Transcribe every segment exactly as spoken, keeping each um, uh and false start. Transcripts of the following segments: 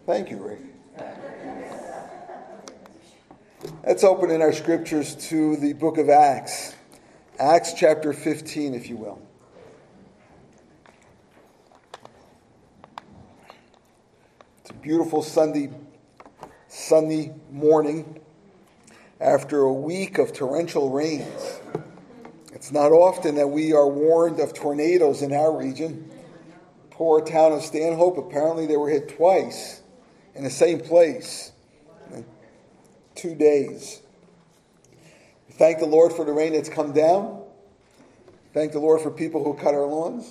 Thank you, Rick. Let's open in our scriptures to the book of Acts. Acts chapter fifteen, if you will. It's a beautiful Sunday, Sunday morning after a week of torrential rains. It's not often that we are warned of tornadoes in our region. Poor town of Stanhope, apparently they were hit twice in the same place in two days. We thank the Lord for the rain that's come down. Thank the Lord for people who cut our lawns.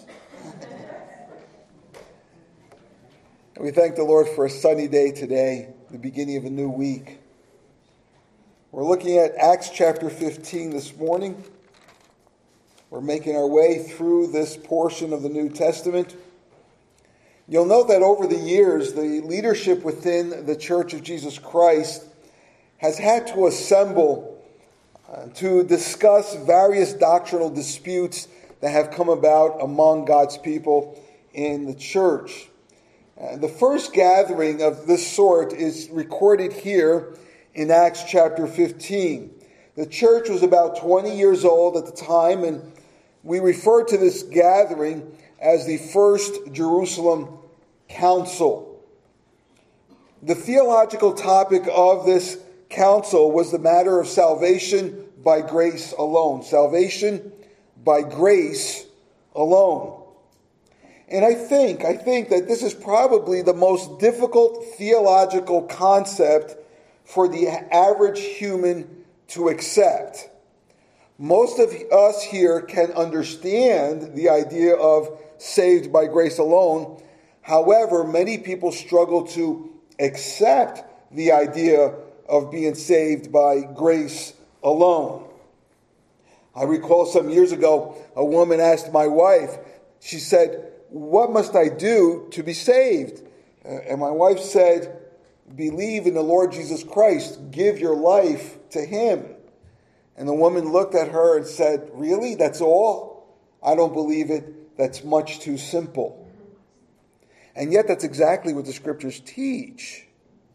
And we thank the Lord for a sunny day today, the beginning of a new week. We're looking at Acts chapter fifteen this morning. We're making our way through this portion of the New Testament. You'll note that over the years, the leadership within the Church of Jesus Christ has had to assemble uh, to discuss various doctrinal disputes that have come about among God's people in the church. Uh, the first gathering of this sort is recorded here in Acts chapter fifteen. The church was about twenty years old at the time, and we refer to this gathering as the First Jerusalem Council. The theological topic of this council was the matter of salvation by grace alone. Salvation by grace alone. And I think, I think that this is probably the most difficult theological concept for the average human to accept. Most of us here can understand the idea of saved by grace alone. However, many people struggle to accept the idea of being saved by grace alone. I recall some years ago, a woman asked my wife, she said, "What must I do to be saved?" And my wife said, "Believe in the Lord Jesus Christ. Give your life to Him." And the woman looked at her and said, "Really? That's all? I don't believe it. That's much too simple." And yet that's exactly what the scriptures teach.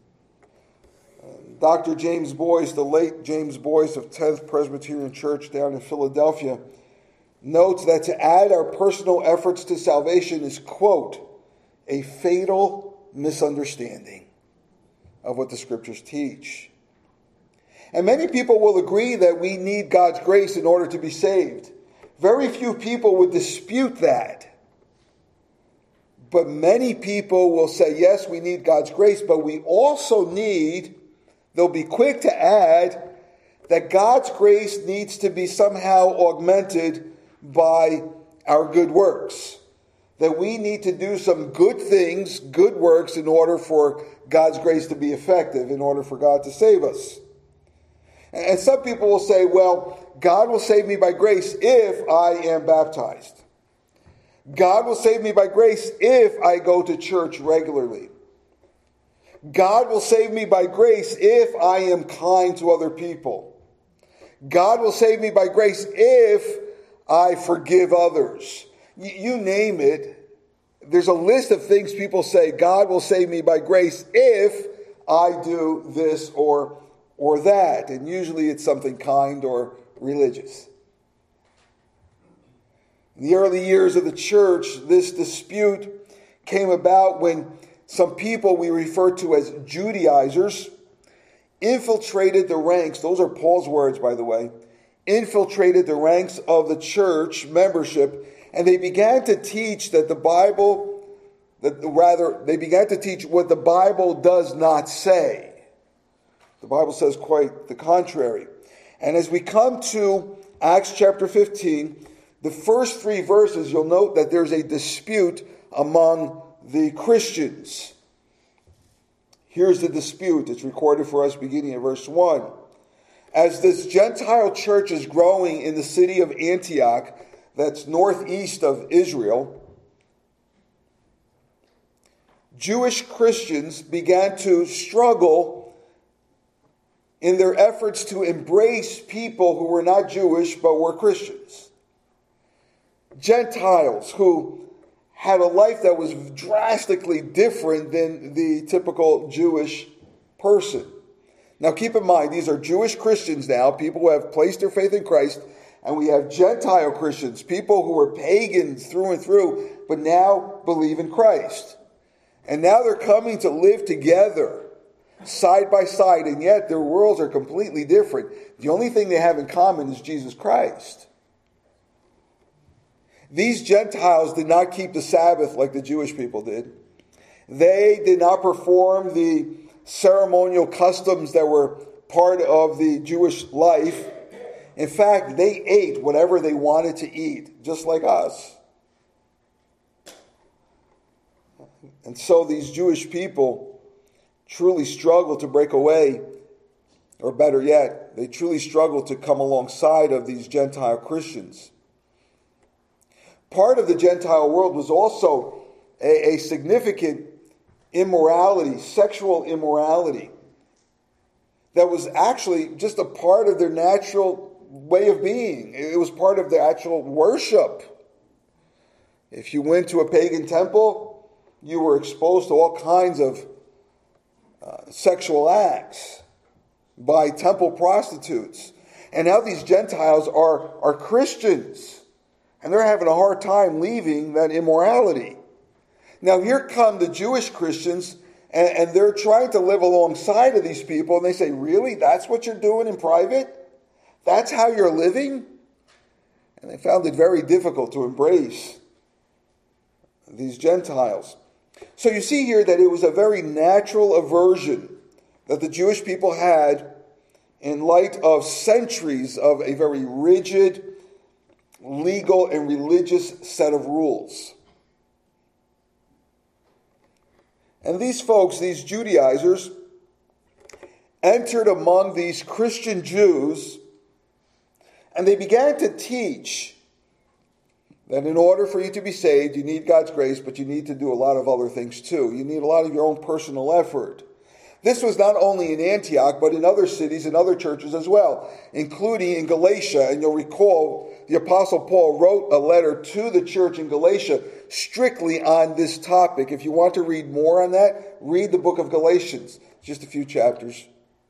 Uh, Doctor James Boyce, the late James Boyce of tenth Presbyterian Church down in Philadelphia, notes that to add our personal efforts to salvation is, quote, a fatal misunderstanding of what the scriptures teach. And many people will agree that we need God's grace in order to be saved. Very few people would dispute that. But many people will say, yes, we need God's grace, but we also need, they'll be quick to add, that God's grace needs to be somehow augmented by our good works. That we need to do some good things, good works, in order for God's grace to be effective, in order for God to save us. And some people will say, well, God will save me by grace if I am baptized. God will save me by grace if I go to church regularly. God will save me by grace if I am kind to other people. God will save me by grace if I forgive others. You name it. There's a list of things people say, God will save me by grace if I do this or or that. And usually it's something kind or religious. In the early years of the church, this dispute came about when some people we refer to as Judaizers infiltrated the ranks, those are Paul's words, by the way, infiltrated the ranks of the church membership, and they began to teach that the Bible, that rather, they began to teach what the Bible does not say. The Bible says quite the contrary. And as we come to Acts chapter fifteen, the first three verses, you'll note that there's a dispute among the Christians. Here's the dispute. It's recorded for us beginning at verse one. As this Gentile church is growing in the city of Antioch, that's northeast of Israel, Jewish Christians began to struggle in their efforts to embrace people who were not Jewish but were Christians. Gentiles who had a life that was drastically different than the typical Jewish person. Now keep in mind, these are Jewish Christians now, people who have placed their faith in Christ, and we have Gentile Christians, people who were pagans through and through, but now believe in Christ. And now they're coming to live together, side by side, and yet their worlds are completely different. The only thing they have in common is Jesus Christ. These Gentiles did not keep the Sabbath like the Jewish people did. They did not perform the ceremonial customs that were part of the Jewish life. In fact, they ate whatever they wanted to eat, just like us. And so these Jewish people truly struggle to break away, or better yet, they truly struggle to come alongside of these Gentile Christians. Part of the Gentile world was also a, a significant immorality, sexual immorality, that was actually just a part of their natural way of being. It was part of their actual worship. If you went to a pagan temple, you were exposed to all kinds of uh, sexual acts by temple prostitutes. And now these Gentiles are, are Christians, and they're having a hard time leaving that immorality. Now here come the Jewish Christians, and, and they're trying to live alongside of these people, and they say, really? That's what you're doing in private? That's how you're living? And they found it very difficult to embrace these Gentiles. So you see here that it was a very natural aversion that the Jewish people had in light of centuries of a very rigid, legal, and religious set of rules. And these folks, these Judaizers, entered among these Christian Jews, and they began to teach that in order for you to be saved, you need God's grace, but you need to do a lot of other things too. You need a lot of your own personal effort. This was not only in Antioch, but in other cities and other churches as well, including in Galatia. And you'll recall the Apostle Paul wrote a letter to the church in Galatia strictly on this topic. If you want to read more on that, read the book of Galatians, just a few chapters.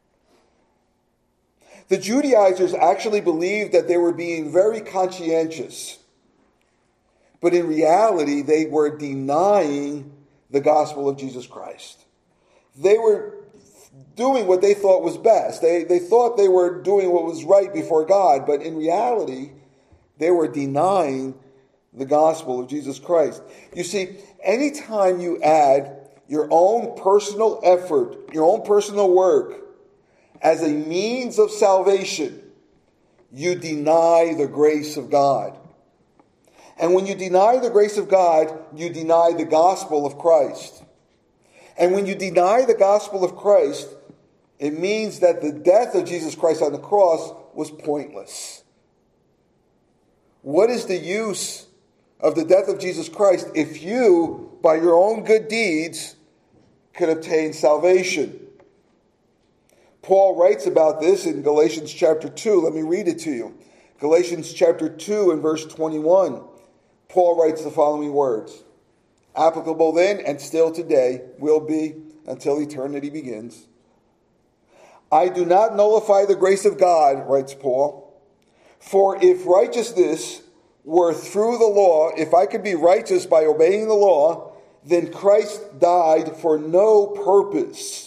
The Judaizers actually believed that they were being very conscientious, but in reality, they were denying the gospel of Jesus Christ. They were doing what they thought was best. They, they thought they were doing what was right before God, but in reality, they were denying the gospel of Jesus Christ. You see, anytime you add your own personal effort, your own personal work, as a means of salvation, you deny the grace of God. And when you deny the grace of God, you deny the gospel of Christ. And when you deny the gospel of Christ, it means that the death of Jesus Christ on the cross was pointless. What is the use of the death of Jesus Christ if you, by your own good deeds, could obtain salvation? Paul writes about this in Galatians chapter two. Let me read it to you. Galatians chapter two and verse twenty-one. Paul writes the following words. Applicable then and still today will be until eternity begins. I do not nullify the grace of God, writes Paul. For if righteousness were through the law, if I could be righteous by obeying the law, then Christ died for no purpose.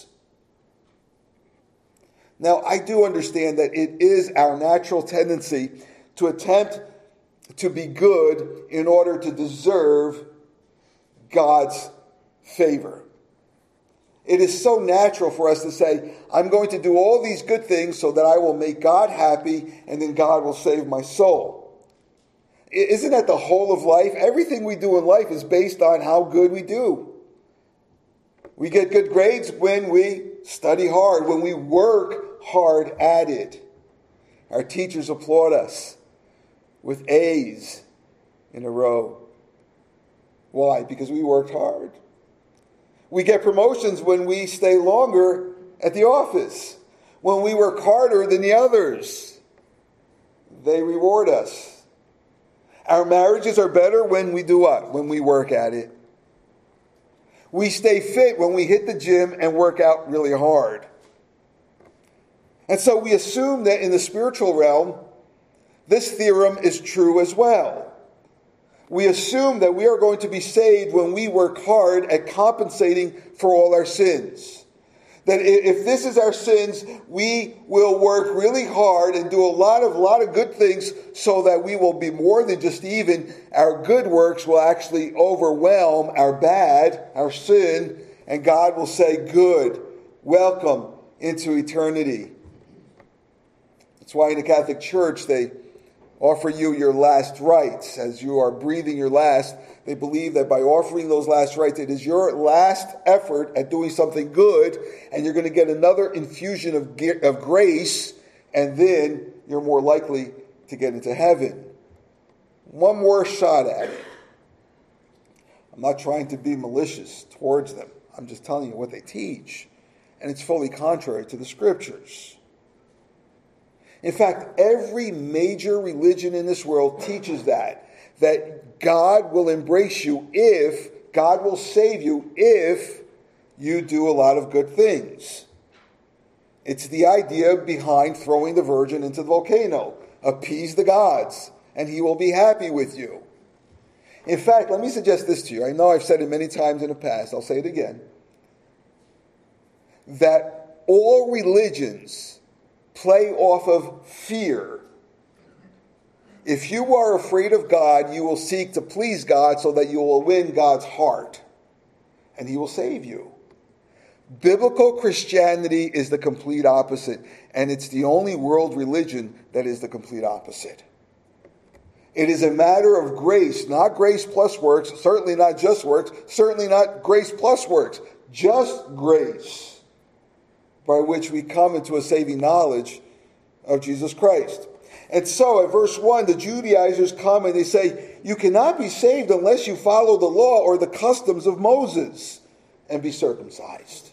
Now, I do understand that it is our natural tendency to attempt to be good in order to deserve God's favor. It is so natural for us to say, I'm going to do all these good things so that I will make God happy and then God will save my soul. Isn't that the whole of life? Everything we do in life is based on how good we do. We get good grades when we study hard, when we work hard at it. Our teachers applaud us with A's in a row. Why? Because we worked hard. We get promotions when we stay longer at the office, when we work harder than the others. They reward us. Our marriages are better when we do what? When we work at it. We stay fit when we hit the gym and work out really hard. And so we assume that in the spiritual realm, this theorem is true as well. We assume that we are going to be saved when we work hard at compensating for all our sins. That if this is our sins, we will work really hard and do a lot of lot of good things so that we will be more than just even. Our good works will actually overwhelm our bad, our sin, and God will say, good, welcome into eternity. That's why in the Catholic Church they offer you your last rites. As you are breathing your last, they believe that by offering those last rites, it is your last effort at doing something good, and you're going to get another infusion of, of grace, and then you're more likely to get into heaven. One more shot at it. I'm not trying to be malicious towards them. I'm just telling you what they teach, and it's fully contrary to the Scriptures. In fact, every major religion in this world teaches that, that God will embrace you if, God will save you if you do a lot of good things. It's the idea behind throwing the virgin into the volcano. Appease the gods, and he will be happy with you. In fact, let me suggest this to you. I know I've said it many times in the past. I'll say it again. That all religions play off of fear. If you are afraid of God, you will seek to please God so that you will win God's heart, and he will save you. Biblical Christianity is the complete opposite, and it's the only world religion that is the complete opposite. It is a matter of grace, not grace plus works, certainly not just works, certainly not grace plus works, just grace, by which we come into a saving knowledge of Jesus Christ. And so at verse one, the Judaizers come and they say, you cannot be saved unless you follow the law or the customs of Moses and be circumcised.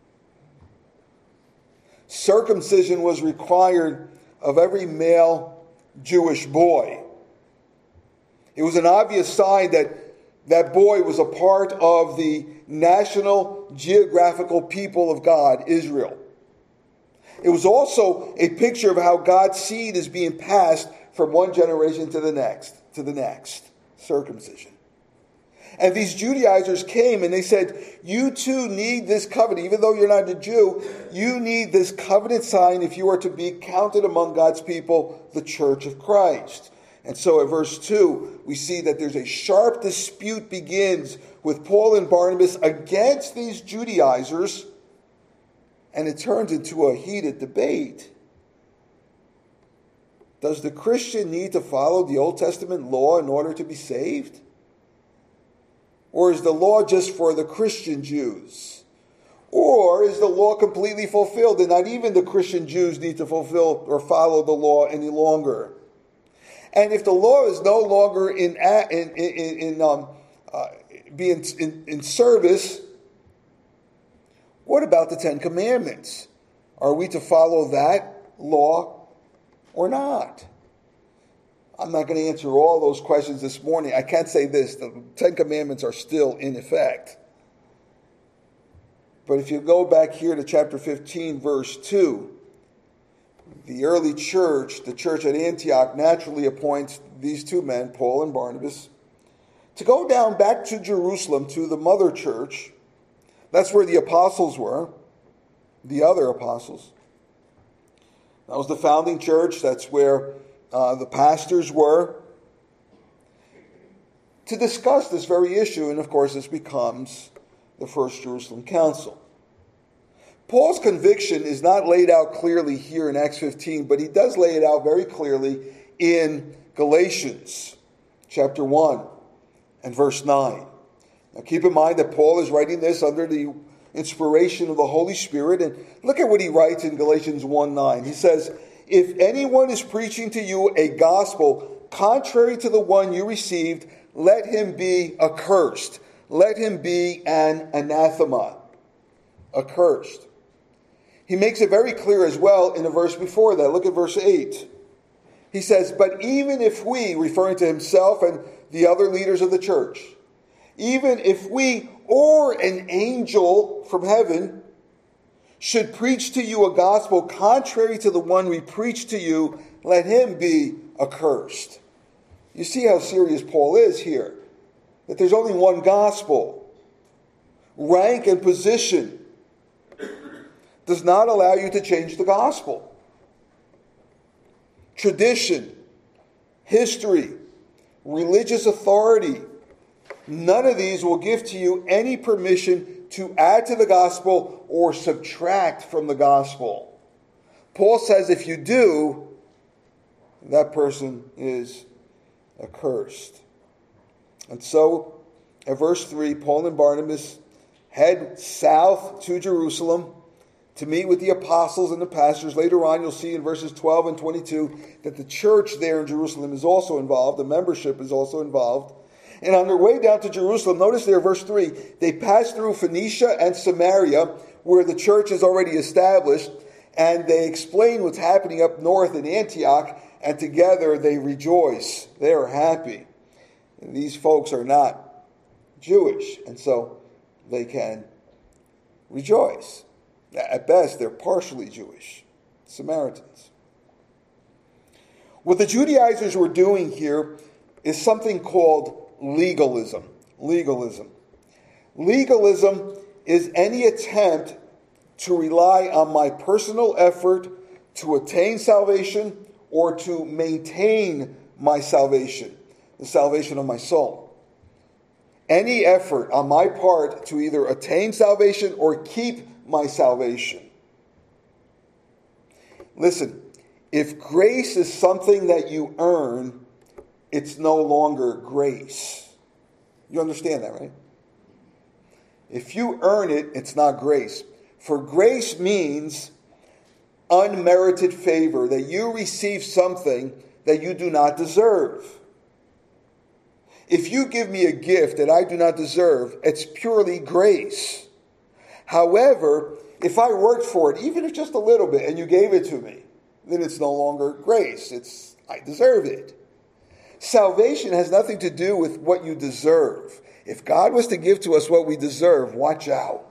Circumcision was required of every male Jewish boy. It was an obvious sign that that boy was a part of the national geographical people of God, Israel. It was also a picture of how God's seed is being passed from one generation to the next, to the next, circumcision. And these Judaizers came and they said, you too need this covenant. Even though you're not a Jew, you need this covenant sign if you are to be counted among God's people, the church of Christ. And so at verse two, we see that there's a sharp dispute begins with Paul and Barnabas against these Judaizers, and it turns into a heated debate. Does the Christian need to follow the Old Testament law in order to be saved? Or is the law just for the Christian Jews? Or is the law completely fulfilled and not even the Christian Jews need to fulfill or follow the law any longer? And if the law is no longer in in in, in um, uh, being in, in service, what about the Ten Commandments? Are we to follow that law or not? I'm not going to answer all those questions this morning. I can't say this: the Ten Commandments are still in effect. But if you go back here to chapter fifteen, verse two. The early church, the church at Antioch, naturally appoints these two men, Paul and Barnabas, to go down back to Jerusalem to the mother church. That's where the apostles were, the other apostles. That was the founding church. That's where uh, the pastors were. To discuss this very issue, and of course this becomes the First Jerusalem Council. Paul's conviction is not laid out clearly here in Acts fifteen, but he does lay it out very clearly in Galatians chapter one and verse nine. Now keep in mind that Paul is writing this under the inspiration of the Holy Spirit, and look at what he writes in Galatians one nine. He says, if anyone is preaching to you a gospel contrary to the one you received, let him be accursed. Let him be an anathema. Accursed. He makes it very clear as well in the verse before that. Look at verse eight. He He says, but even if we, referring to himself and the other leaders of the church, even if we or an angel from heaven should preach to you a gospel contrary to the one we preach to you, let him be accursed. You see how serious Paul is here. That there's only one gospel. Rank and position does not allow you to change the gospel. Tradition, history, religious authority, none of these will give to you any permission to add to the gospel or subtract from the gospel. Paul says if you do, that person is accursed. And so, at verse three, Paul and Barnabas head south to Jerusalem to meet with the apostles and the pastors. Later on, you'll see in verses twelve and twenty-two that the church there in Jerusalem is also involved. The membership is also involved. And on their way down to Jerusalem, notice there, verse three, they pass through Phoenicia and Samaria, where the church is already established, and they explain what's happening up north in Antioch, and together they rejoice. They are happy. And these folks are not Jewish, and so they can rejoice. At best, they're partially Jewish, Samaritans. What the Judaizers were doing here is something called legalism. Legalism. Legalism is any attempt to rely on my personal effort to attain salvation or to maintain my salvation, the salvation of my soul. Any effort on my part to either attain salvation or keep my salvation. Listen, if grace is something that you earn, it's no longer grace. You understand that, right? If you earn it, it's not grace. For grace means unmerited favor, that you receive something that you do not deserve. If you give me a gift that I do not deserve, it's purely grace. However, if I worked for it, even if just a little bit, and you gave it to me, then it's no longer grace. It's I deserve it. Salvation has nothing to do with what you deserve. If God was to give to us what we deserve, watch out.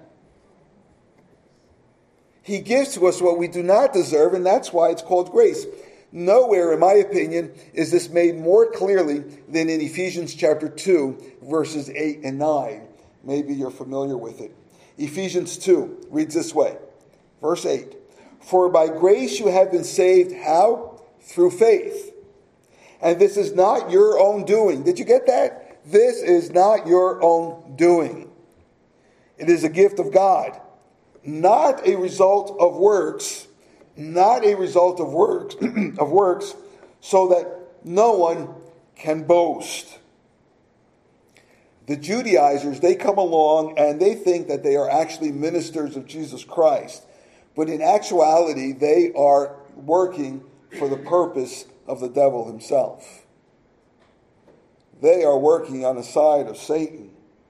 He gives to us what we do not deserve, and that's why it's called grace. Nowhere, in my opinion, is this made more clearly than in Ephesians chapter two, verses eight and nine. Maybe you're familiar with it. Ephesians two reads this way, verse eight. For by grace you have been saved, how? Through faith. And this is not your own doing. Did you get that? This is not your own doing. It is a gift of God, not a result of works, not a result of works, of works, so that no one can boast. The Judaizers, they come along and they think that they are actually ministers of Jesus Christ. But in actuality, they are working for the purpose of the devil himself. They are working on the side of Satan.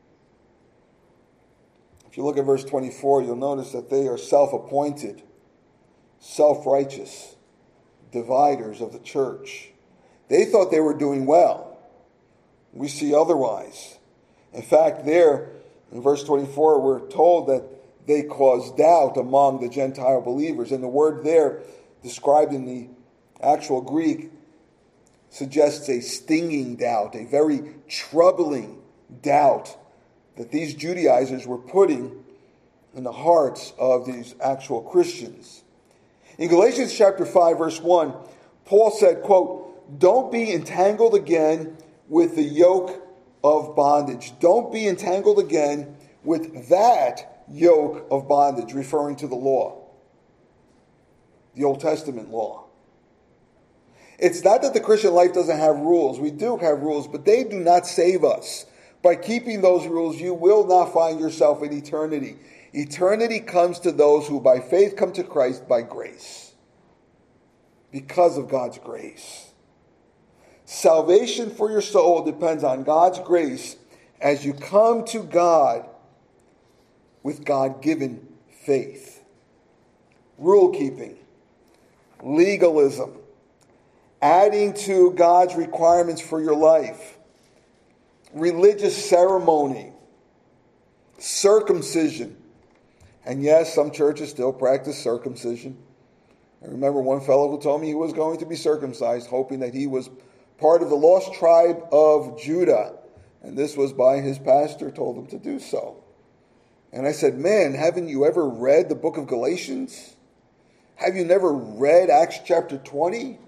If you look at verse twenty-four, you'll notice that they are self-appointed, self-righteous dividers of the church. They thought they were doing well. We see otherwise. In fact, there, in verse twenty-four, we're told that they caused doubt among the Gentile believers. And the word there, described in the actual Greek, suggests a stinging doubt, a very troubling doubt that these Judaizers were putting in the hearts of these actual Christians. In Galatians chapter five, verse one, Paul said, quote, don't be entangled again with the yoke of bondage. Don't be entangled again with that yoke of bondage, referring to the law, the Old Testament law. It's not that the Christian life doesn't have rules. We do have rules, but they do not save us. By keeping those rules, you will not find yourself in eternity. Eternity comes to those who by faith come to Christ by grace, because of God's grace. Salvation for your soul depends on God's grace as you come to God with God-given faith. Rule keeping, legalism, adding to God's requirements for your life, religious ceremony, circumcision. And yes, some churches still practice circumcision. I remember one fellow who told me he was going to be circumcised, hoping that he was part of the lost tribe of Judah. And this was by his pastor told him to do so. And I said, man, haven't you ever read the book of Galatians? Have you never read Acts chapter twenty?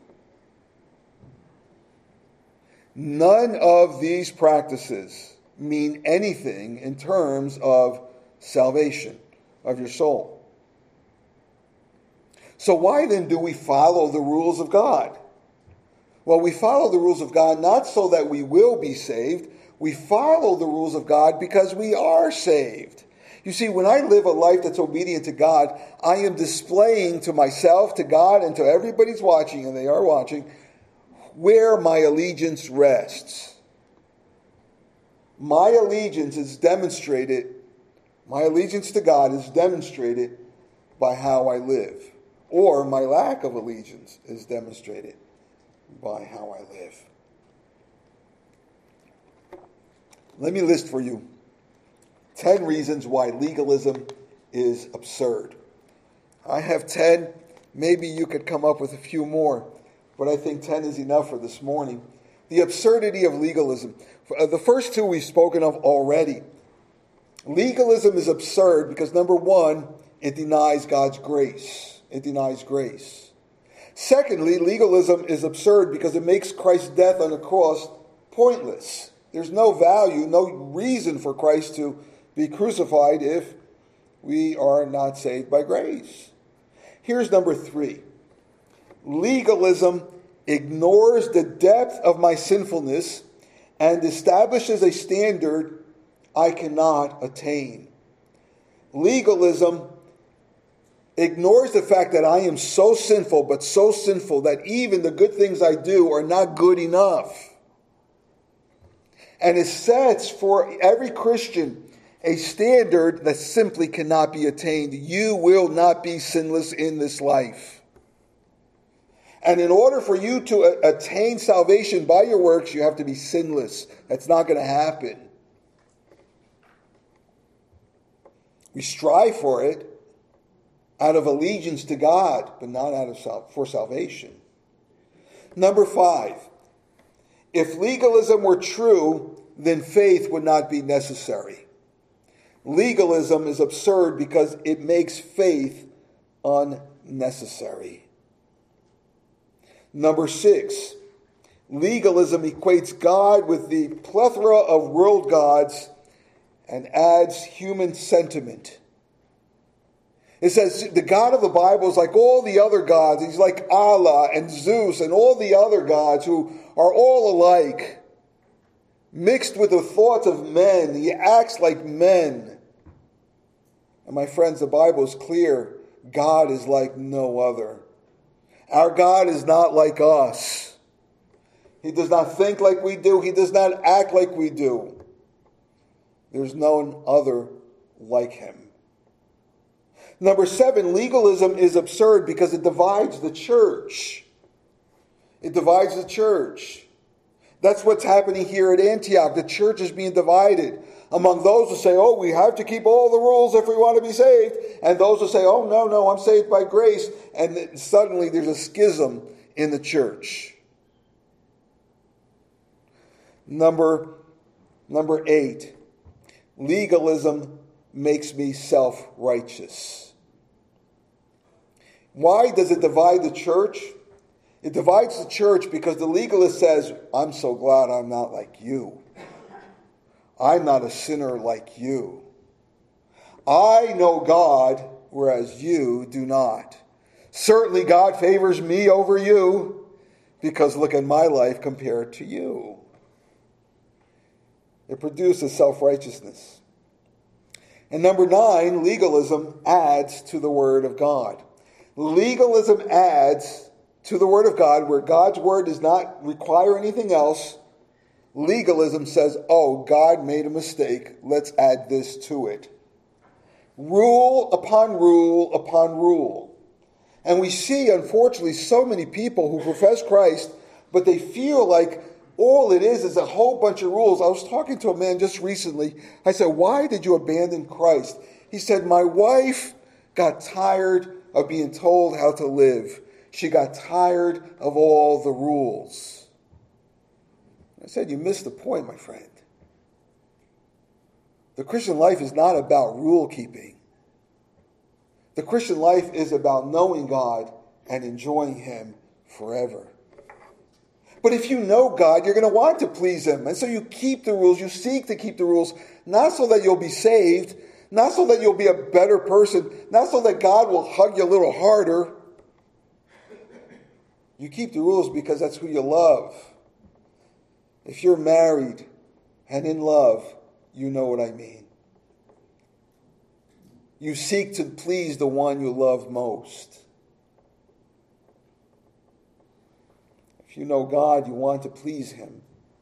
None of these practices mean anything in terms of salvation of your soul. So why then do we follow the rules of God? Well, we follow the rules of God not so that we will be saved. We follow the rules of God because we are saved. You see, when I live a life that's obedient to God, I am displaying to myself, to God, and to everybody's watching, and they are watching, where my allegiance rests. My allegiance is demonstrated, my allegiance to God is demonstrated by how I live. Or my lack of allegiance is demonstrated by how I live. Let me list for you ten reasons why legalism is absurd. I have ten. Maybe you could come up with a few more, but I think ten is enough for this morning. The absurdity of legalism. The first two we've spoken of already. Legalism is absurd because, number one, it denies God's grace. It denies grace. Secondly, legalism is absurd because it makes Christ's death on the cross pointless. There's no value, no reason for Christ to be crucified if we are not saved by grace. Here's number three. Legalism ignores the depth of my sinfulness and establishes a standard I cannot attain. Legalism ignores the fact that I am so sinful, but so sinful that even the good things I do are not good enough. And it sets for every Christian a standard that simply cannot be attained. You will not be sinless in this life. And in order for you to attain salvation by your works, you have to be sinless. That's not going to happen. We strive for it out of allegiance to God, but not out of sal- for salvation. Number five. If legalism were true, then faith would not be necessary. Legalism is absurd because it makes faith unnecessary. Number six, legalism equates God with the plethora of world gods and adds human sentiment. It says the God of the Bible is like all the other gods. He's like Allah and Zeus and all the other gods who are all alike, mixed with the thoughts of men. He acts like men. And my friends, the Bible is clear. God is like no other. Our God is not like us. He does not think like we do. He does not act like we do. There's none other like him. Number seven, legalism is absurd because it divides the church. It divides the church. That's what's happening here at Antioch. The church is being divided among those who say, oh, we have to keep all the rules if we want to be saved, and those who say, oh, no, no, I'm saved by grace. And suddenly there's a schism in the church. Number, number eight, legalism makes me self-righteous. Why does it divide the church? It divides the church because the legalist says, I'm so glad I'm not like you. I'm not a sinner like you. I know God, whereas you do not. Certainly God favors me over you because look at my life compared to you. It produces self-righteousness. And number nine, legalism adds to the Word of God. Legalism adds to the Word of God where God's Word does not require anything else. Legalism says, oh, God made a mistake. Let's add this to it. Rule upon rule upon rule. And we see, unfortunately, so many people who profess Christ but they feel like all it is is a whole bunch of rules. I was talking to a man just recently. I said, why did you abandon Christ? He said, my wife got tired of being told how to live. She got tired of all the rules. I said, you missed the point, my friend. The Christian life is not about rule keeping. The Christian life is about knowing God and enjoying Him forever. But if you know God, you're going to want to please Him. And so you keep the rules. You seek to keep the rules, not so that you'll be saved, not so that you'll be a better person, not so that God will hug you a little harder. You keep the rules because that's who you love. If you're married and in love, you know what I mean. You seek to please the one you love most. If you know God, you want to please Him.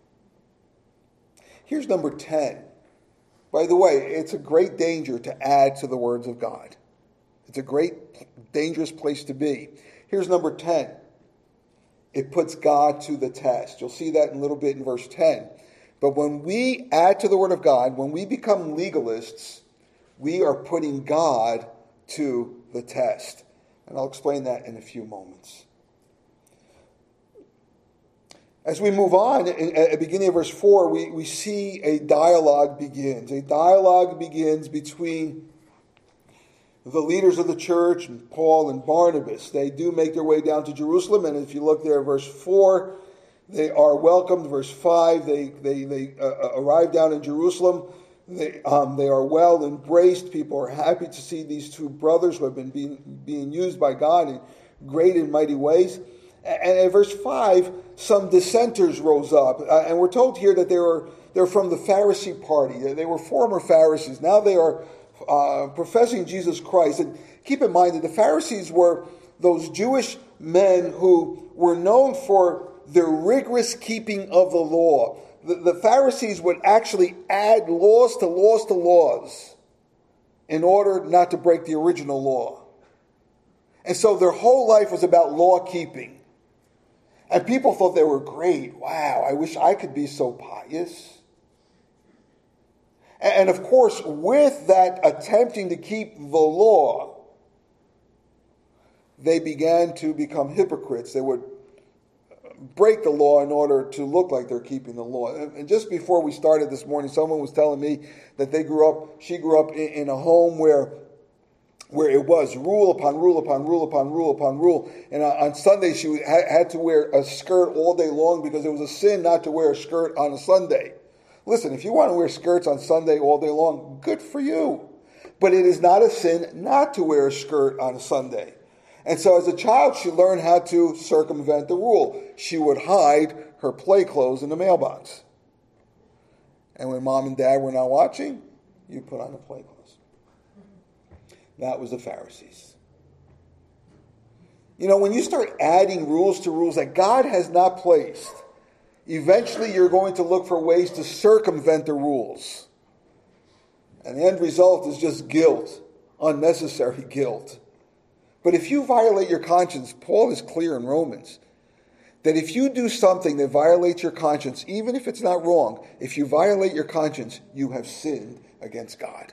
Here's number ten. By the way, it's a great danger to add to the words of God. It's a great, dangerous place to be. Here's number ten. It puts God to the test. You'll see that in a little bit in verse ten. But when we add to the Word of God, when we become legalists, we are putting God to the test. And I'll explain that in a few moments. As we move on, at the beginning of verse four, we, we see a dialogue begins. A dialogue begins between the leaders of the church, and Paul and Barnabas. They do make their way down to Jerusalem, and if you look there at verse four, they are welcomed. Verse five, they, they, they uh, arrive down in Jerusalem. They, um, they are well embraced. People are happy to see these two brothers who have been being, being used by God in great and mighty ways. And in verse five, some dissenters rose up. Uh, and we're told here that they were they're from the Pharisee party. They were former Pharisees. Now they are uh, professing Jesus Christ. And keep in mind that the Pharisees were those Jewish men who were known for their rigorous keeping of the law. The, the Pharisees would actually add laws to laws to laws in order not to break the original law. And so their whole life was about law keeping. And people thought they were great. Wow, I wish I could be so pious. And of course, with that attempting to keep the law, they began to become hypocrites. They would break the law in order to look like they're keeping the law. And just before we started this morning, someone was telling me that they grew up, she grew up in a home where where it was rule upon rule upon rule upon rule upon rule. And on Sunday, she had to wear a skirt all day long because it was a sin not to wear a skirt on a Sunday. Listen, if you want to wear skirts on Sunday all day long, good for you. But it is not a sin not to wear a skirt on a Sunday. And so as a child, she learned how to circumvent the rule. She would hide her play clothes in the mailbox. And when mom and dad were not watching, you put on the play clothes. That was the Pharisees. You know, when you start adding rules to rules that God has not placed, eventually you're going to look for ways to circumvent the rules. And the end result is just guilt, unnecessary guilt. But if you violate your conscience, Paul is clear in Romans, that if you do something that violates your conscience, even if it's not wrong, if you violate your conscience, you have sinned against God.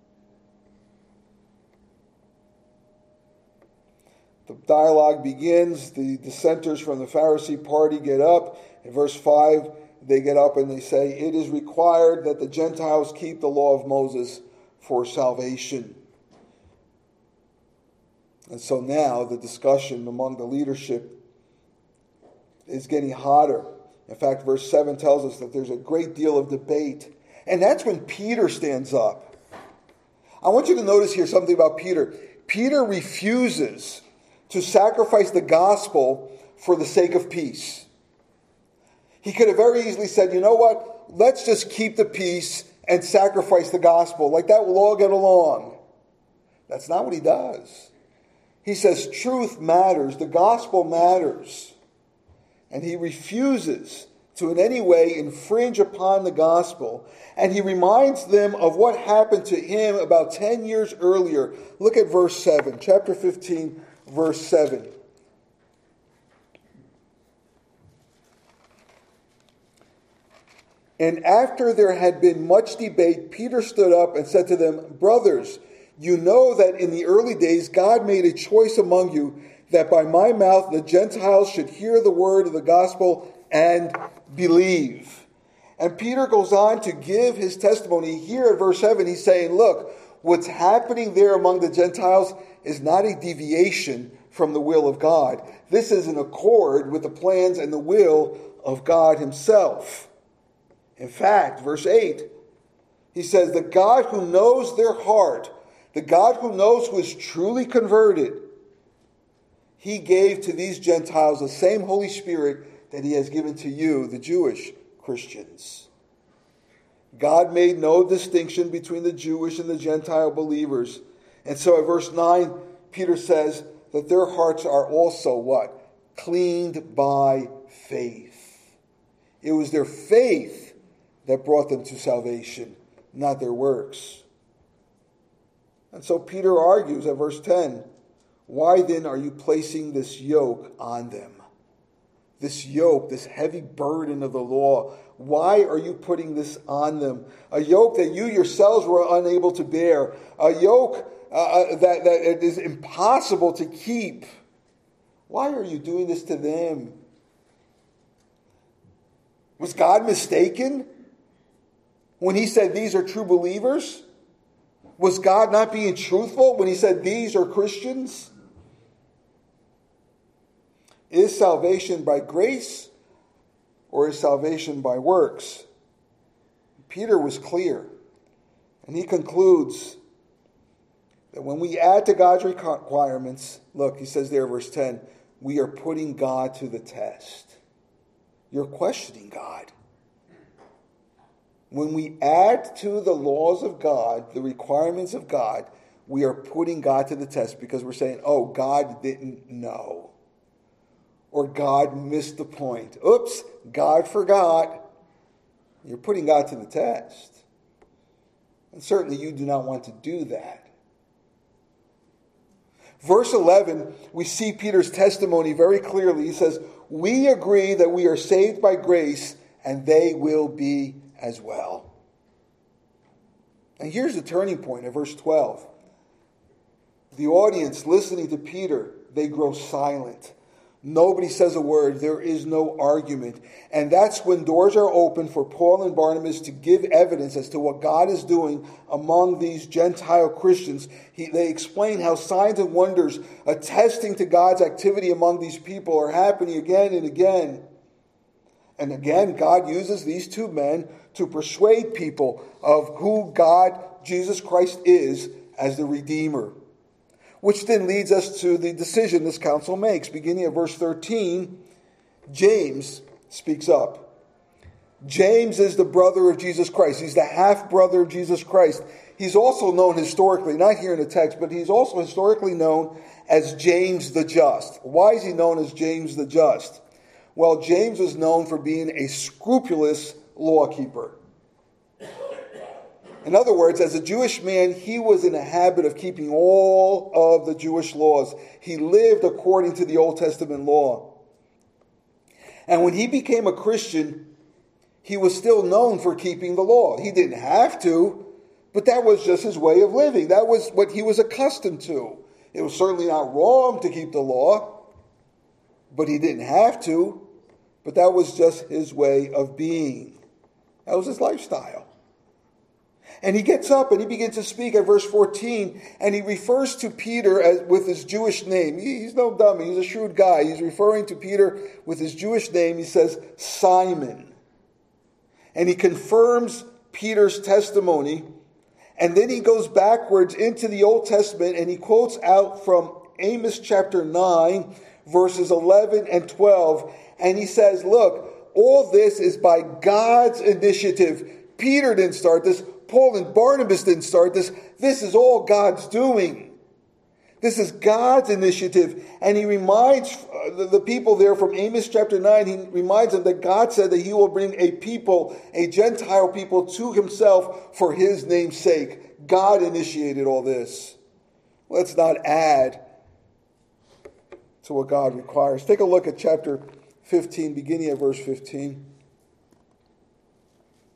The dialogue begins. The dissenters from the Pharisee party get up. In verse five, they get up and they say, "It is required that the Gentiles keep the law of Moses for salvation." And so now the discussion among the leadership is getting hotter. In fact, verse seven tells us that there's a great deal of debate. And that's when Peter stands up. I want you to notice here something about Peter. Peter refuses to sacrifice the gospel for the sake of peace. He could have very easily said, you know what, let's just keep the peace and sacrifice the gospel. Like that, we'll all get along. That's not what he does. He says truth matters, the gospel matters. And he refuses to in any way infringe upon the gospel. And he reminds them of what happened to him about ten years earlier. Look at verse seven, chapter fifteen, verse seven. And after there had been much debate, Peter stood up and said to them, "Brothers, you know that in the early days God made a choice among you that by my mouth the Gentiles should hear the word of the gospel and believe." And Peter goes on to give his testimony. Here at verse seven, he's saying, look, what's happening there among the Gentiles is not a deviation from the will of God. This is in accord with the plans and the will of God himself. In fact, verse eight, he says, the God who knows their heart, the God who knows who is truly converted, he gave to these Gentiles the same Holy Spirit that he has given to you, the Jewish Christians. God made no distinction between the Jewish and the Gentile believers. And so at verse nine, Peter says that their hearts are also what? Cleaned by faith. It was their faith that brought them to salvation, not their works. And so Peter argues at verse ten, why then are you placing this yoke on them? This yoke, this heavy burden of the law, why are you putting this on them? A yoke that you yourselves were unable to bear. A yoke uh, that, that it is impossible to keep. Why are you doing this to them? Was God mistaken when he said these are true believers? Was God not being truthful when he said these are Christians? Is salvation by grace or is salvation by works? Peter was clear. And he concludes that when we add to God's requirements, look, he says there, verse ten, we are putting God to the test. You're questioning God. When we add to the laws of God, the requirements of God, we are putting God to the test because we're saying, oh, God didn't know. Or God missed the point. Oops, God forgot. You're putting God to the test. And certainly you do not want to do that. Verse eleven, we see Peter's testimony very clearly. He says, we agree that we are saved by grace, and they will be as well. And here's the turning point at verse twelve. The audience listening to Peter, they grow silent. Nobody says a word. There is no argument. And that's when doors are open for Paul and Barnabas to give evidence as to what God is doing among these Gentile Christians. He, they explain how signs and wonders attesting to God's activity among these people are happening again and again. And again, God uses these two men to persuade people of who God, Jesus Christ, is as the Redeemer. Which then leads us to the decision this council makes. Beginning at verse thirteen, James speaks up. James is the brother of Jesus Christ. He's the half-brother of Jesus Christ. He's also known historically, not here in the text, but he's also historically known as James the Just. Why is he known as James the Just? Well, James was known for being a scrupulous lawkeeper. In other words, as a Jewish man, he was in the habit of keeping all of the Jewish laws. He lived according to the Old Testament law. And when he became a Christian, he was still known for keeping the law. He didn't have to, but that was just his way of living. That was what he was accustomed to. It was certainly not wrong to keep the law, but he didn't have to. But that was just his way of being. That was his lifestyle. And he gets up and he begins to speak at verse fourteen, and he refers to Peter as, with his Jewish name. He, he's no dummy. He's a shrewd guy. He's referring to Peter with his Jewish name. He says, Simon. And he confirms Peter's testimony. And then he goes backwards into the Old Testament and he quotes out from Amos chapter nine, verses eleven and twelve. And he says, look, all this is by God's initiative. Peter didn't start this. Paul and Barnabas didn't start this. This is all God's doing. This is God's initiative. And he reminds the people there from Amos chapter nine, he reminds them that God said that he will bring a people, a Gentile people, to himself for his name's sake. God initiated all this. Let's not add to what God requires. Take a look at chapter fifteen, beginning at verse fifteen.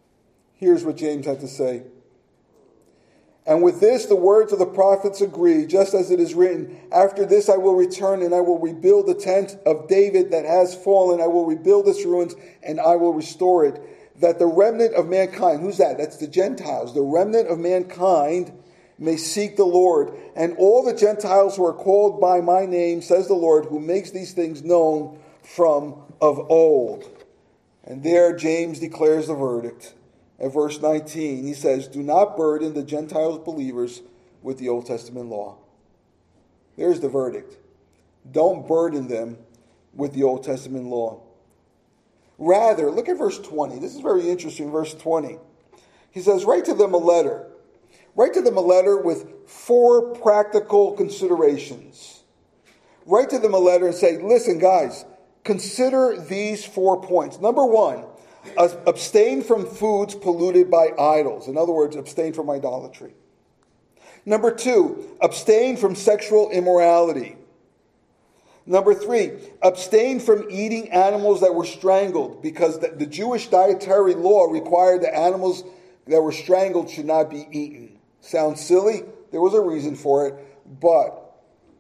Here's what James had to say. And with this, the words of the prophets agree, just as it is written, after this I will return and I will rebuild the tent of David that has fallen. I will rebuild its ruins and I will restore it. That the remnant of mankind, who's that? That's the Gentiles. The remnant of mankind may seek the Lord. And all the Gentiles who are called by my name, says the Lord, who makes these things known from of old. And there James declares the verdict. At verse nineteen, he says, do not burden the Gentiles believers with the Old Testament law. There's the verdict. Don't burden them with the Old Testament law. Rather, look at verse twenty. This is very interesting, verse twenty. He says, write to them a letter. Write to them a letter with four practical considerations. Write to them a letter and say, listen, guys, consider these four points. Number one, abstain from foods polluted by idols. In other words, abstain from idolatry. Number two, abstain from sexual immorality. Number three, abstain from eating animals that were strangled, because the, the Jewish dietary law required that animals that were strangled should not be eaten. Sounds silly? There was a reason for it, but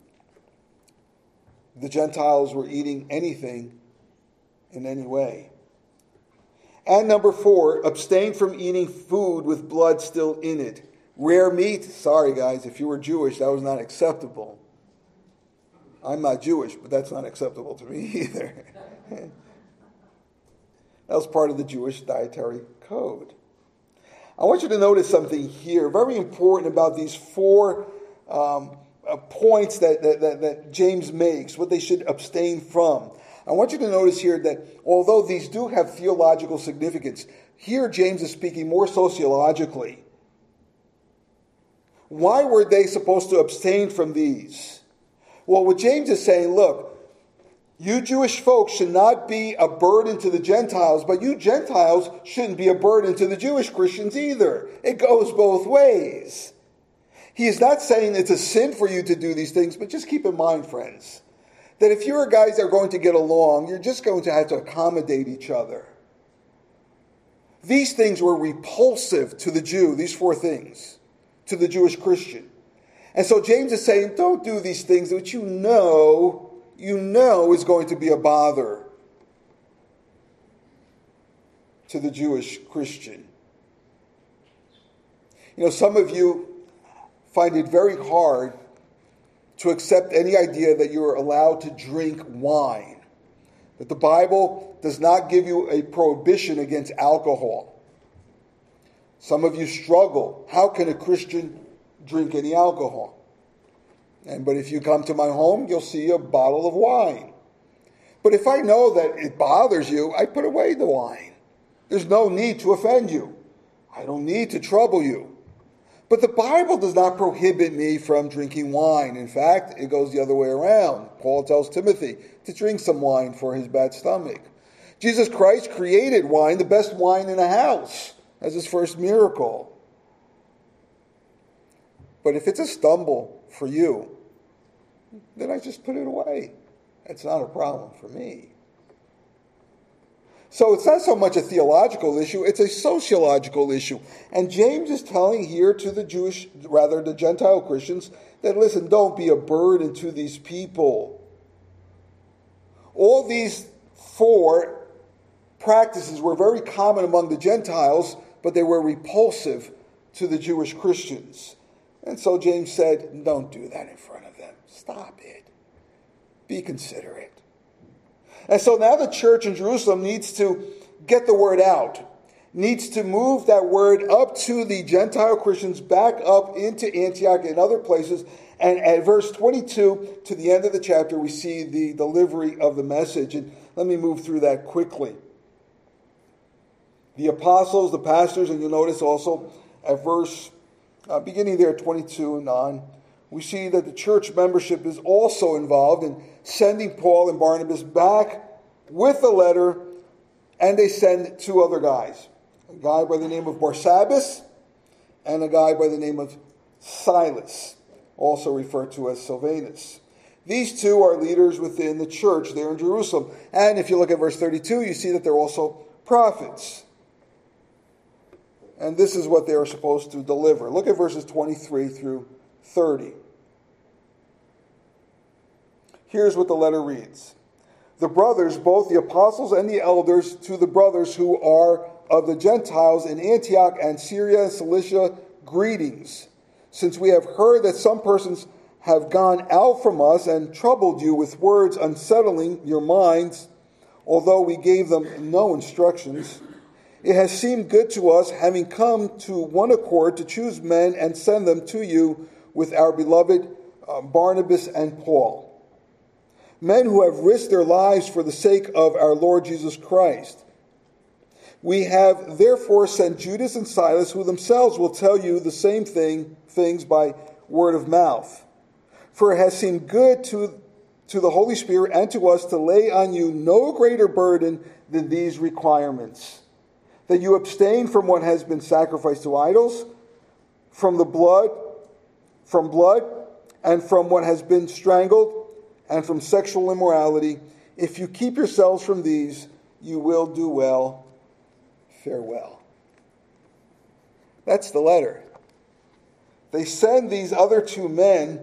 the Gentiles were eating anything in any way. And number four, abstain from eating food with blood still in it. Rare meat, sorry guys, if you were Jewish, that was not acceptable. I'm not Jewish, but that's not acceptable to me either. That was part of the Jewish dietary code. I want you to notice something here, very important about these four um, uh, points that, that, that, that James makes, what they should abstain from. I want you to notice here that although these do have theological significance, here James is speaking more sociologically. Why were they supposed to abstain from these? Well, what James is saying, look, you Jewish folks should not be a burden to the Gentiles, but you Gentiles shouldn't be a burden to the Jewish Christians either. It goes both ways. He is not saying it's a sin for you to do these things, but just keep in mind, friends, that if you guys are going to get along, you're just going to have to accommodate each other. These things were repulsive to the Jew, these four things, to the Jewish Christian. And so James is saying, don't do these things which you know, you know is going to be a bother to the Jewish Christian. You know, some of you find it very hard to accept any idea that you're allowed to drink wine. That the Bible does not give you a prohibition against alcohol. Some of you struggle. How can a Christian drink any alcohol? And but if you come to my home, you'll see a bottle of wine. But if I know that it bothers you, I put away the wine. There's no need to offend you. I don't need to trouble you. But the Bible does not prohibit me from drinking wine. In fact, it goes the other way around. Paul tells Timothy to drink some wine for his bad stomach. Jesus Christ created wine, the best wine in a house, as his first miracle. But if it's a stumble for you, then I just put it away. It's not a problem for me. So it's not so much a theological issue, it's a sociological issue. And James is telling here to the Jewish, rather the Gentile Christians, that listen, don't be a burden to these people. All these four practices were very common among the Gentiles, but they were repulsive to the Jewish Christians. And so James said, don't do that in front of them. Stop it. Be considerate. And so now the church in Jerusalem needs to get the word out, needs to move that word up to the Gentile Christians, back up into Antioch and other places. And at verse twenty-two, to the end of the chapter, we see the delivery of the message. And let me move through that quickly. The apostles, the pastors, and you'll notice also at verse, uh, beginning there at twenty-two and on, we see that the church membership is also involved in sending Paul and Barnabas back with a letter, and they send two other guys. A guy by the name of Barsabbas and a guy by the name of Silas, also referred to as Silvanus. These two are leaders within the church there in Jerusalem. And if you look at verse thirty-two, you see that they're also prophets. And this is what they are supposed to deliver. Look at verses twenty-three through thirty. Here's what the letter reads. The brothers, both the apostles and the elders, to the brothers who are of the Gentiles in Antioch and Syria and Cilicia, greetings. Since we have heard that some persons have gone out from us and troubled you with words unsettling your minds, although we gave them no instructions, it has seemed good to us, having come to one accord, to choose men and send them to you with our beloved uh, Barnabas and Paul, men who have risked their lives for the sake of our Lord Jesus Christ. We have therefore sent Judas and Silas, who themselves will tell you the same thing, things by word of mouth. For it has seemed good to, to the Holy Spirit and to us to lay on you no greater burden than these requirements: that you abstain from what has been sacrificed to idols, from the blood, from blood, and from what has been strangled, and from sexual immorality. If you keep yourselves from these, you will do well. Farewell. That's the letter. They send these other two men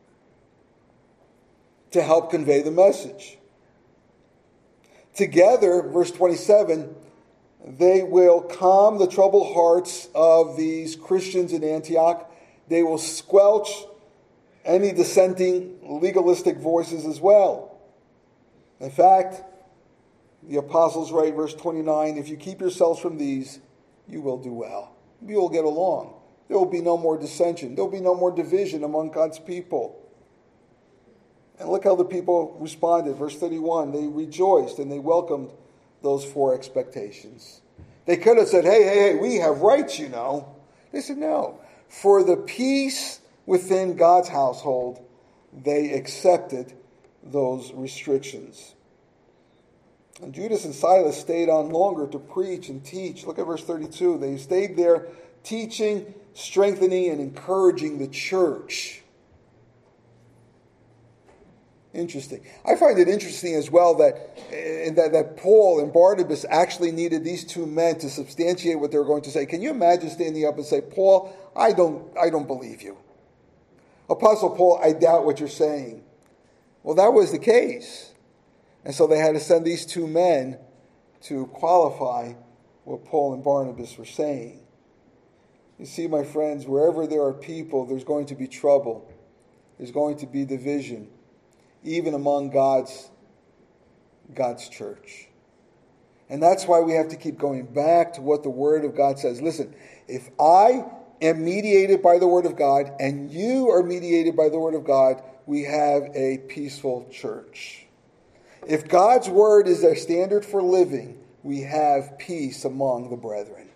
to help convey the message. Together, verse twenty-seven, they will calm the troubled hearts of these Christians in Antioch. They will squelch any dissenting legalistic voices as well. In fact, the apostles write, verse twenty-nine, if you keep yourselves from these, you will do well. You will get along. There will be no more dissension. There will be no more division among God's people. And look how the people responded. Verse thirty-one, they rejoiced and they welcomed those four expectations. They could have said, hey, hey, hey, we have rights, you know. They said, no. For the peace within God's household, they accepted those restrictions. And Judas and Silas stayed on longer to preach and teach. Look at verse thirty-two. They stayed there teaching, strengthening, and encouraging the church. Interesting. I find it interesting as well that, that, that Paul and Barnabas actually needed these two men to substantiate what they were going to say. Can you imagine standing up and say, Paul, I don't, I don't believe you. Apostle Paul, I doubt what you're saying. Well, that was the case. And so they had to send these two men to qualify what Paul and Barnabas were saying. You see, my friends, wherever there are people, there's going to be trouble. There's going to be division, even among God's, God's church. And that's why we have to keep going back to what the Word of God says. Listen, if I am mediated by the Word of God and you are mediated by the Word of God, we have a peaceful church. If God's Word is our standard for living, we have peace among the brethren.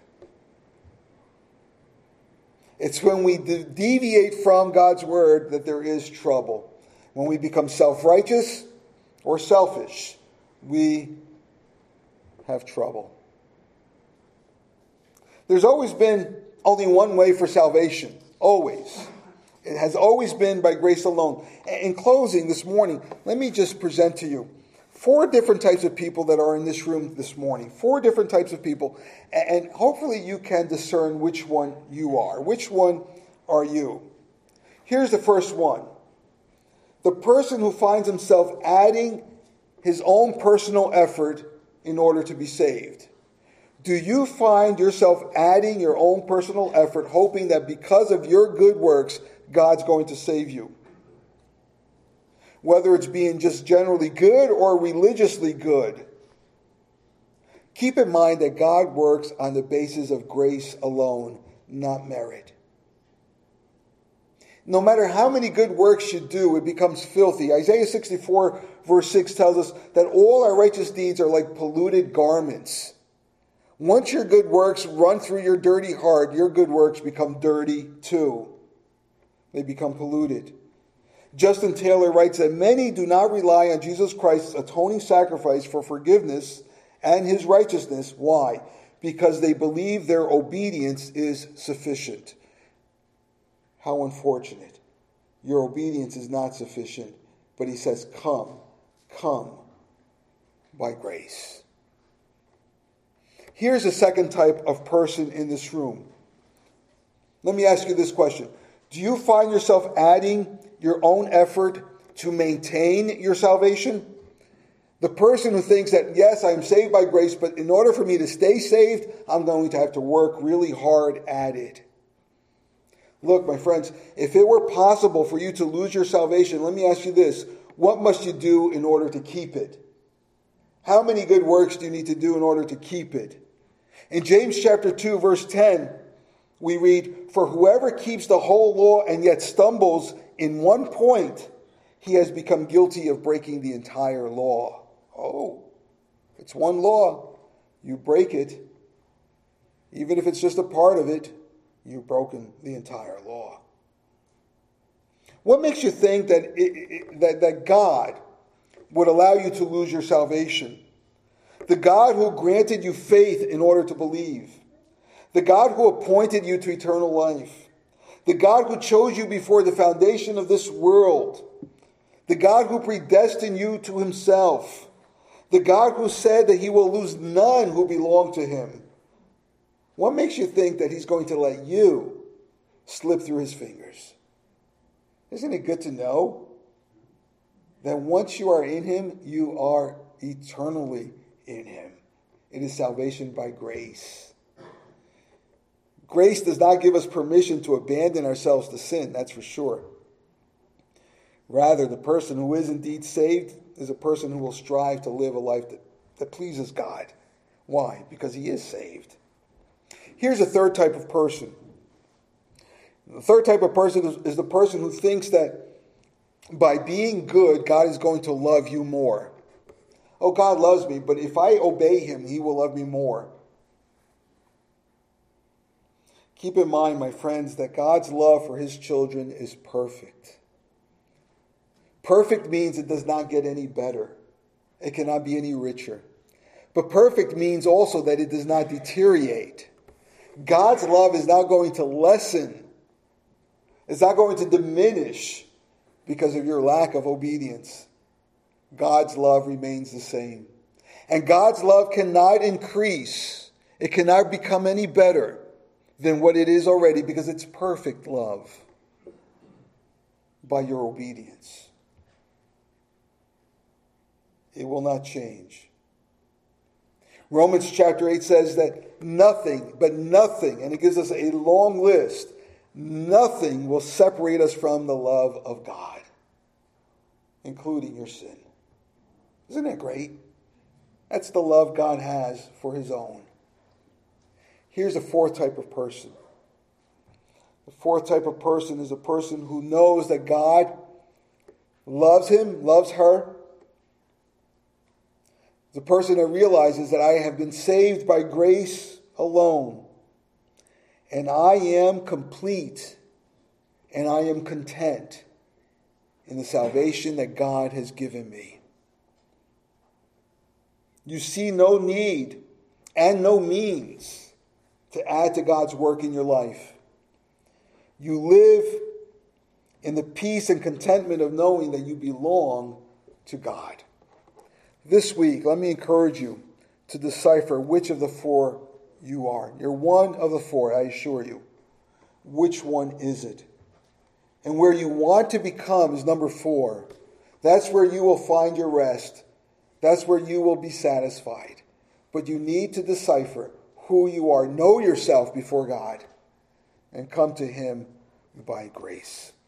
It's when we de- deviate from God's Word that there is trouble. When we become self-righteous or selfish, we have trouble. There's always been only one way for salvation. Always. It has always been by grace alone. In closing this morning, let me just present to you four different types of people that are in this room this morning. Four different types of people. And hopefully you can discern which one you are. Which one are you? Here's the first one. The person who finds himself adding his own personal effort in order to be saved. Do you find yourself adding your own personal effort, hoping that because of your good works, God's going to save you? Whether it's being just generally good or religiously good. Keep in mind that God works on the basis of grace alone, not merit. No matter how many good works you do, it becomes filthy. Isaiah sixty-four verse six tells us that all our righteous deeds are like polluted garments. Once your good works run through your dirty heart, your good works become dirty too. They become polluted. Justin Taylor writes that many do not rely on Jesus Christ's atoning sacrifice for forgiveness and his righteousness. Why? Because they believe their obedience is sufficient. How unfortunate. Your obedience is not sufficient. But he says, come, come by grace. Here's a second type of person in this room. Let me ask you this question. Do you find yourself adding your own effort to maintain your salvation? The person who thinks that, yes, I'm saved by grace, but in order for me to stay saved, I'm going to have to work really hard at it. Look, my friends, if it were possible for you to lose your salvation, let me ask you this. What must you do in order to keep it? How many good works do you need to do in order to keep it? In James chapter two, verse ten, we read, "For whoever keeps the whole law and yet stumbles in one point, he has become guilty of breaking the entire law." Oh, it's one law. You break it. Even if it's just a part of it, you've broken the entire law. What makes you think that, it, it, that, that God would allow you to lose your salvation? The God who granted you faith in order to believe. The God who appointed you to eternal life. The God who chose you before the foundation of this world. The God who predestined you to himself. The God who said that he will lose none who belong to him. What makes you think that he's going to let you slip through his fingers? Isn't it good to know that once you are in him, you are eternally in him? It is salvation by grace. Grace does not give us permission to abandon ourselves to sin, that's for sure. Rather, the person who is indeed saved is a person who will strive to live a life that, that pleases God. Why? Because he is saved. Here's a third type of person. The third type of person is, is the person who thinks that by being good, God is going to love you more. Oh, God loves me, but if I obey him, he will love me more. Keep in mind, my friends, that God's love for his children is perfect. Perfect means it does not get any better. It cannot be any richer. But perfect means also that it does not deteriorate. God's love is not going to lessen. It's not going to diminish because of your lack of obedience. God's love remains the same. And God's love cannot increase. It cannot become any better than what it is already because it's perfect love by your obedience. It will not change. Romans chapter eight says that nothing, but nothing, and it gives us a long list, nothing will separate us from the love of God, including your sin. Isn't that great? That's the love God has for his own. Here's a fourth type of person. The fourth type of person is a person who knows that God loves him, loves her. The person that realizes that I have been saved by grace alone. And I am complete and I am content in the salvation that God has given me. You see no need and no means to add to God's work in your life. You live in the peace and contentment of knowing that you belong to God. This week, let me encourage you to decipher which of the four you are. You're one of the four, I assure you. Which one is it? And where you want to become is number four. That's where you will find your rest. That's where you will be satisfied. But you need to decipher who you are. Know yourself before God and come to him by grace.